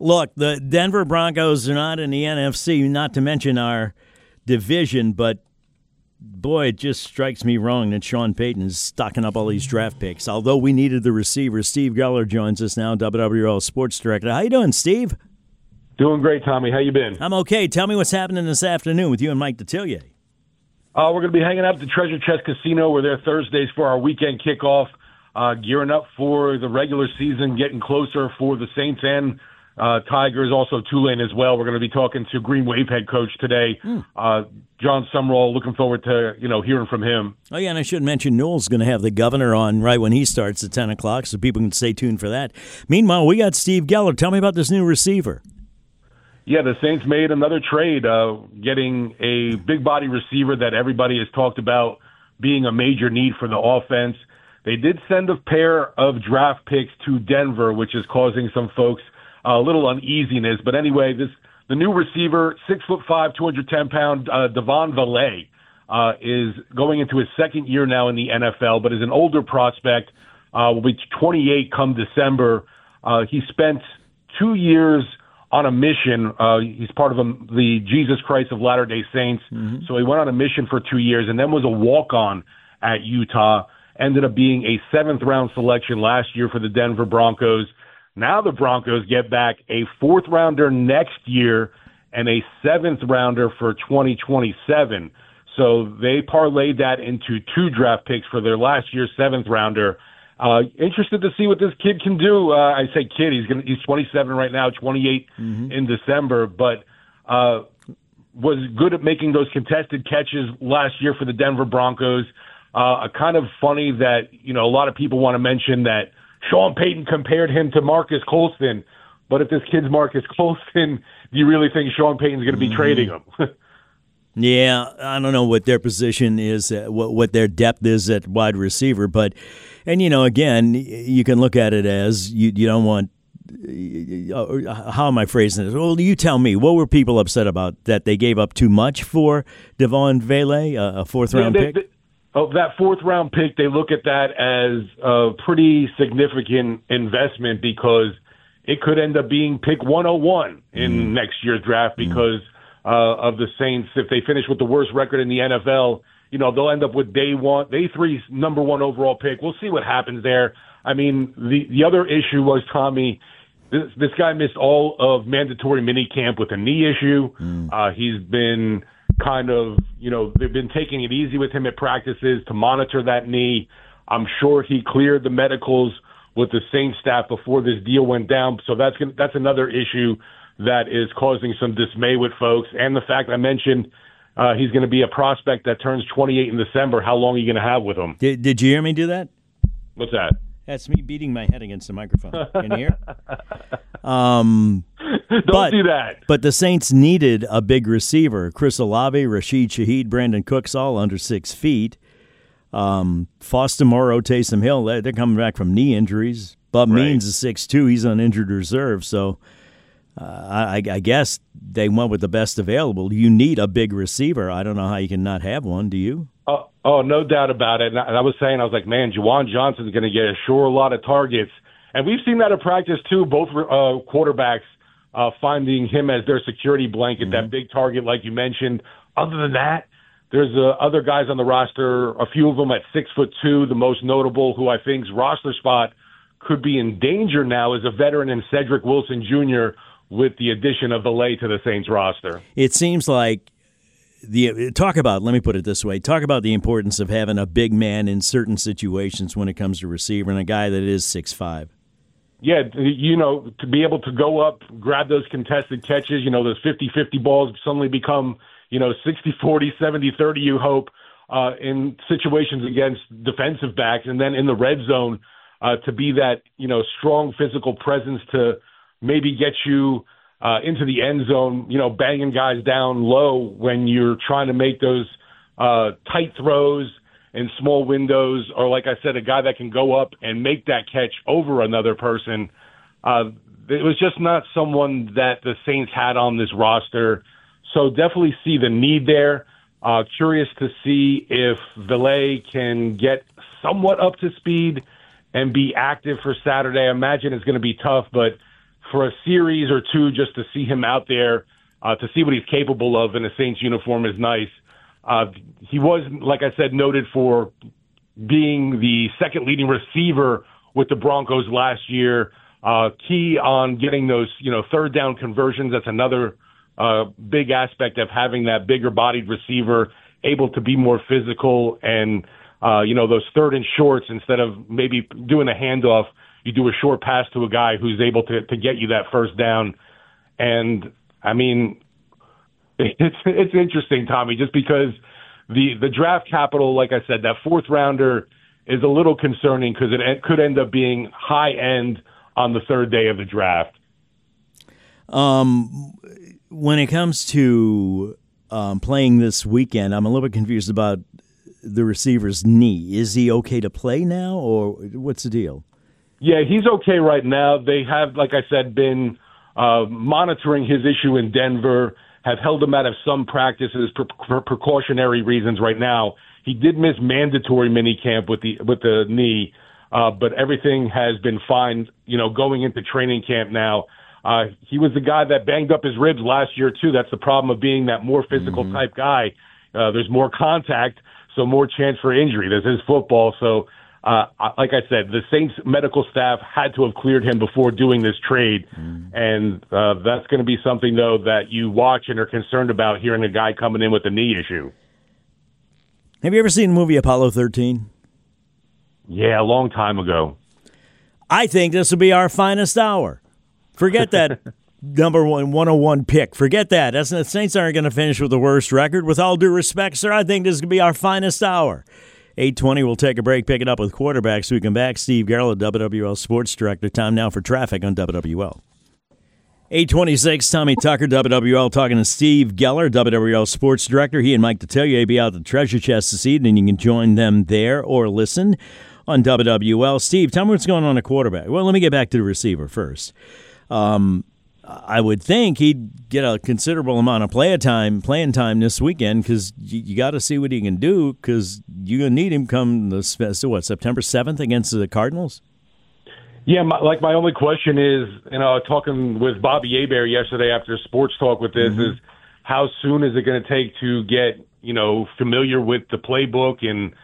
Look, the Denver Broncos are not in the NFC, not to mention our division, but boy, it just strikes me wrong that Sean Payton is stocking up all these draft picks. Although we needed the receiver, Steve Geller joins us now, WWL Sports Director. How you doing, Steve? Doing great, Tommy. How you been? I'm okay. Tell me what's happening this afternoon with you and Mike Detillier. We're going to be hanging out at the Treasure Chest Casino. We're there Thursdays for our weekend kickoff, gearing up for the regular season, getting closer for the Saints and Tigers, also Tulane as well. We're going to be talking to Green Wave head coach today, John Sumrall. Looking forward to hearing from him. Oh yeah, and I should mention Newell's going to have the governor on right when he starts at 10 o'clock, so people can stay tuned for that. Meanwhile, we got Steve Geller. Tell me about this new receiver. Yeah, the Saints made another trade, getting a big body receiver that everybody has talked about being a major need for the offense. They did send a pair of draft picks to Denver, which is causing some folks a little uneasiness. But anyway, the new receiver, 6'5", 210-pound Devon Valet, is going into his second year now in the NFL, but is an older prospect, will be 28 come December. He spent 2 years on a mission. He's part of the Jesus Christ of Latter-day Saints. Mm-hmm. So he went on a mission for 2 years and then was a walk-on at Utah. Ended up being a seventh-round selection last year for the Denver Broncos. Now the Broncos get back a fourth-rounder next year and a seventh-rounder for 2027. So they parlayed that into 2 draft picks for their last year's seventh-rounder. Interested to see what this kid can do. I say kid, he's 27 right now, 28 in December, but was good at making those contested catches last year for the Denver Broncos. Kind of funny that, a lot of people want to mention that Sean Payton compared him to Marcus Colston, but if this kid's Marcus Colston, do you really think Sean Payton's going to be trading him? Yeah, I don't know what their position is, what their depth is at wide receiver, but, and again, you can look at it as you don't want, how am I phrasing this? Well, you tell me, what were people upset about, that they gave up too much for Devon Valet, a fourth-round pick? That fourth-round pick, they look at that as a pretty significant investment because it could end up being pick 101 in next year's draft because of the Saints. If they finish with the worst record in the NFL, they'll end up with day 3's number 1 overall pick. We'll see what happens there. I mean, the other issue was, Tommy, this guy missed all of mandatory minicamp with a knee issue. He's been kind of, they've been taking it easy with him at practices to monitor that knee. I'm sure he cleared the medicals with the Saints staff before this deal went down. So that's another issue that is causing some dismay with folks. And the fact I mentioned he's going to be a prospect that turns 28 in December. How long are you going to have with him? Did you hear me do that? What's that? That's me beating my head against the microphone. Can you hear? Don't do that. But the Saints needed a big receiver. Chris Olave, Rashid Shaheed, Brandon Cooks, all under 6 feet. Foster Moreau, Taysom Hill, they're coming back from knee injuries. Bub Means is 6'2". He's on injured reserve. So I guess they went with the best available. You need a big receiver. I don't know how you can not have one. Do you? Oh, no doubt about it. And I was like, man, Juwan Johnson's going to get a lot of targets. And we've seen that in practice, too, both quarterbacks finding him as their security blanket, that big target like you mentioned. Other than that, there's other guys on the roster, a few of them at 6'2". The most notable, who I think's roster spot could be in danger now, is a veteran in Cedric Wilson Jr. with the addition of Valet to the Saints roster. It seems like let me put it this way, talk about the importance of having a big man in certain situations when it comes to receiver and a guy that is 6'5". Yeah, to be able to go up, grab those contested catches, those 50-50 balls suddenly become, 60-40, 70-30, you hope, in situations against defensive backs. And then in the red zone, to be that, strong physical presence to maybe get you into the end zone, banging guys down low when you're trying to make those tight throws in small windows, or like I said, a guy that can go up and make that catch over another person. It was just not someone that the Saints had on this roster. So definitely see the need there. Curious to see if Valet can get somewhat up to speed and be active for Saturday. I imagine it's going to be tough, but for a series or two just to see him out there, to see what he's capable of in a Saints uniform is nice. He was, like I said, noted for being the second leading receiver with the Broncos last year. Key on getting those, third down conversions. That's another big aspect of having that bigger bodied receiver able to be more physical and, those third and shorts, instead of maybe doing a handoff, you do a short pass to a guy who's able to get you that first down. And I mean, it's interesting, Tommy, just because the draft capital, like I said, that fourth rounder is a little concerning because it could end up being high end on the third day of the draft. When it comes to playing this weekend, I'm a little bit confused about the receiver's knee. Is he okay to play now, or what's the deal? Yeah, he's okay right now. They have, like I said, been monitoring his issue in Denver, have held him out of some practices for precautionary reasons right now. He did miss mandatory minicamp with the knee, but everything has been fine, going into training camp now. He was the guy that banged up his ribs last year, too. That's the problem of being that more physical type guy. There's more contact, so more chance for injury. This is football. So, like I said, the Saints medical staff had to have cleared him before doing this trade. And that's going to be something, though, that you watch and are concerned about, hearing a guy coming in with a knee issue. Have you ever seen the movie Apollo 13? Yeah, a long time ago. I think this will be our finest hour. Forget that number 101 pick. Forget that. The Saints aren't going to finish with the worst record. With all due respect, sir, I think this is going to be our finest hour. 8:20, we'll take a break, pick it up with quarterbacks. We come back. Steve Garrett, WWL Sports Director. Time now for traffic on WWL. 8:26, Tommy Tucker, WWL, talking to Steve Geller, WWL Sports Director. He and Mike Detillier be out at the Treasure Chest this evening. You can join them there or listen on WWL. Steve, tell me what's going on at quarterback. Well, let me get back to the receiver first. I would think he'd get a considerable amount of playing time this weekend, because you got to see what he can do, because you're going to need him come September 7th against the Cardinals? Yeah, my only question is, talking with Bobby Hebert yesterday after Sports Talk with this, is how soon is it going to take to get, familiar with the playbook and,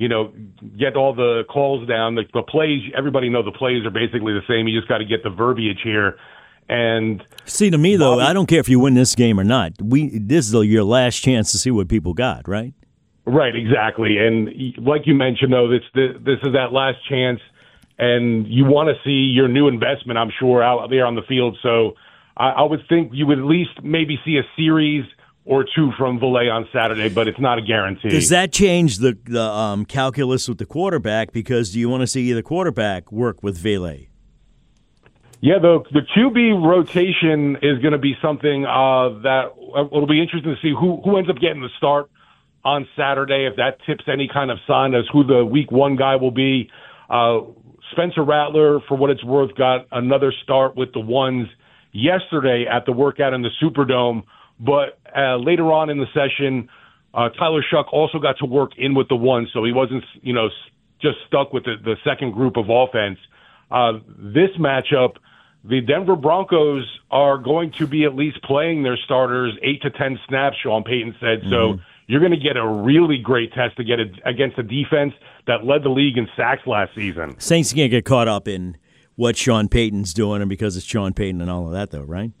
get all the calls down. The plays, everybody know the plays are basically the same. You just got to get the verbiage here. And see, to me, though, I don't care if you win this game or not. This is your last chance to see what people got, right? Right, exactly. And like you mentioned, though, this is that last chance, and you want to see your new investment, I'm sure, out there on the field. So I would think you would at least maybe see a series or two from Valet on Saturday, but it's not a guarantee. Does that change the calculus with the quarterback? Because do you want to see the quarterback work with Valet? Yeah, the QB rotation is going to be something that it'll be interesting to see who ends up getting the start on Saturday, if that tips any kind of sign as who the week one guy will be. Spencer Rattler, for what it's worth, got another start with the ones yesterday at the workout in the Superdome. But later on in the session, Tyler Shuck also got to work in with the ones, so he wasn't, just stuck with the second group of offense. This matchup, the Denver Broncos are going to be at least playing their starters 8 to 10 snaps, Sean Payton said. So you're going to get a really great test to get against a defense that led the league in sacks last season. Saints can't get caught up in what Sean Payton's doing, and because it's Sean Payton and all of that, though, right?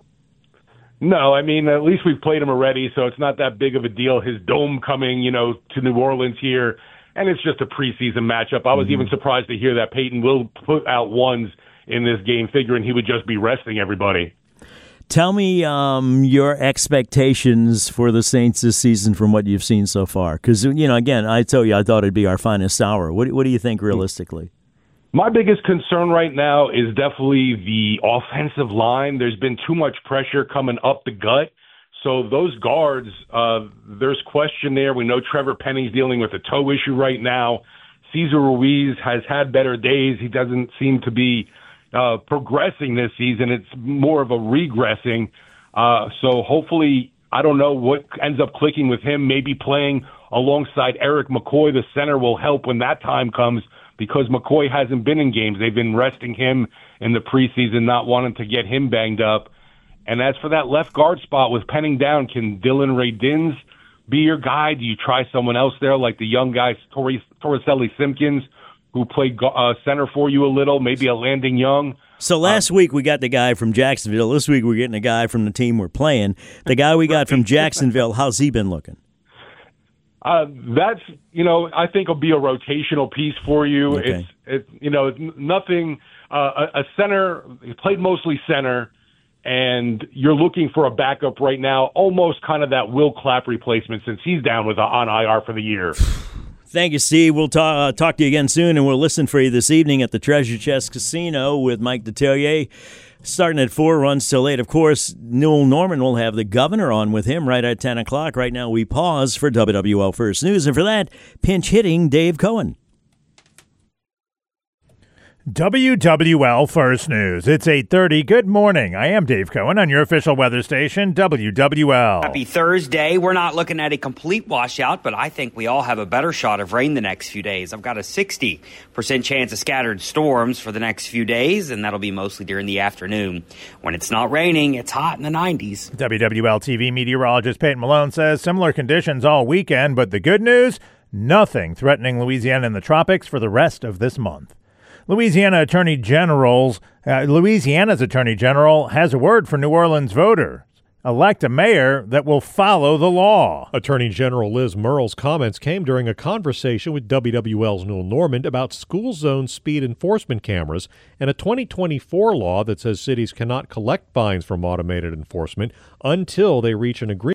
No, I mean, at least we've played him already, so it's not that big of a deal. His dome coming, to New Orleans here, and it's just a preseason matchup. I was even surprised to hear that Payton will put out ones in this game, figuring he would just be resting everybody. Tell me your expectations for the Saints this season from what you've seen so far. Because, again, I tell you, I thought it'd be our finest hour. What do you think realistically? My biggest concern right now is definitely the offensive line. There's been too much pressure coming up the gut. So those guards, there's question there. We know Trevor Penny's dealing with a toe issue right now. Cesar Ruiz has had better days. He doesn't seem to be progressing this season. It's more of a regressing. So hopefully, I don't know what ends up clicking with him. Maybe playing alongside Eric McCoy, the center, will help when that time comes. because McCoy hasn't been in games. They've been resting him in the preseason, not wanting to get him banged up. And as for that left guard spot with Penning down, can Dylan Ray-Dins be your guy? Do you try someone else there, like the young guy, Torricelli Simpkins, who played center for you a little, maybe a Landing Young? So last week we got the guy from Jacksonville. This week we're getting a guy from the team we're playing. The guy we got from Jacksonville, how's he been looking? That's, I think will be a rotational piece for you. Okay. It's nothing. A center, he played mostly center, and you're looking for a backup right now, almost kind of that Will Clapp replacement since he's down on IR for the year. Thank you, Steve. We'll talk to you again soon, and we'll listen for you this evening at the Treasure Chest Casino with Mike Detillier. Starting at 4, runs till 8. Of course, Newell Norman will have the governor on with him right at 10 o'clock. Right now, we pause for WWL First News, and for that, pinch hitting Dave Cohen. WWL First News. It's 8:30. Good morning. I am Dave Cohen on your official weather station, WWL. Happy Thursday. We're not looking at a complete washout, but I think we all have a better shot of rain the next few days. I've got a 60% chance of scattered storms for the next few days, and that'll be mostly during the afternoon. When it's not raining, it's hot in the 90s. WWL TV meteorologist Peyton Malone says similar conditions all weekend, but the good news, nothing threatening Louisiana in the tropics for the rest of this month. Louisiana's Attorney General has a word for New Orleans voters. Elect a mayor that will follow the law. Attorney General Liz Murrell's comments came during a conversation with WWL's Newell Norman about school zone speed enforcement cameras and a 2024 law that says cities cannot collect fines from automated enforcement until they reach an agreement